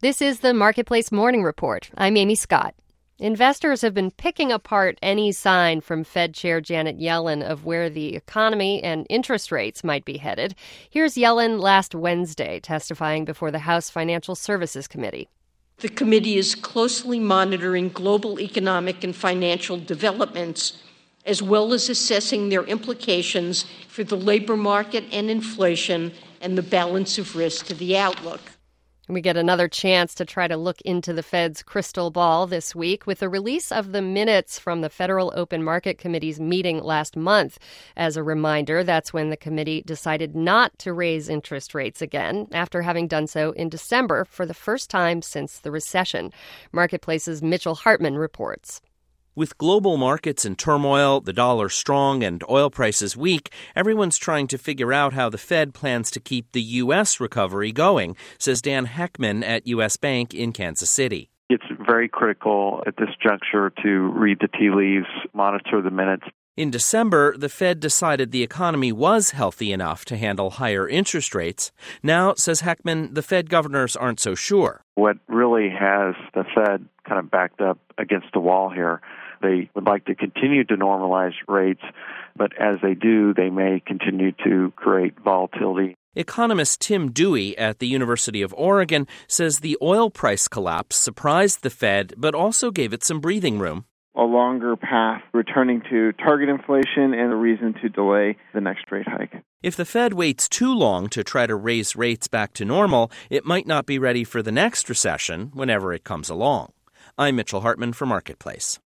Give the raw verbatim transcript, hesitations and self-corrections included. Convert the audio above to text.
This is the Marketplace Morning Report. I'm Amy Scott. Investors have been picking apart any sign from Fed Chair Janet Yellen of where the economy and interest rates might be headed. Here's Yellen last Wednesday testifying before the House Financial Services Committee. The committee is closely monitoring global economic and financial developments, as well as assessing their implications for the labor market and inflation and the balance of risk to the outlook. We get another chance to try to look into the Fed's crystal ball this week with the release of the minutes from the Federal Open Market Committee's meeting last month. As a reminder, that's when the committee decided not to raise interest rates again after having done so in December for the first time since the recession. Marketplace's Mitchell Hartman reports. With global markets in turmoil, the dollar strong, and oil prices weak, everyone's trying to figure out how the Fed plans to keep the U S recovery going, says Dan Heckman at U S Bank in Kansas City. It's very critical at this juncture to read the tea leaves, monitor the minutes. In December, the Fed decided the economy was healthy enough to handle higher interest rates. Now, says Heckman, the Fed governors aren't so sure. What really has the Fed kind of backed up against the wall here, they would like to continue to normalize rates, but as they do, they may continue to create volatility. Economist Tim Dewey at the University of Oregon says the oil price collapse surprised the Fed, but also gave it some breathing room. A longer path returning to target inflation and a reason to delay the next rate hike. If the Fed waits too long to try to raise rates back to normal, it might not be ready for the next recession whenever it comes along. I'm Mitchell Hartman for Marketplace.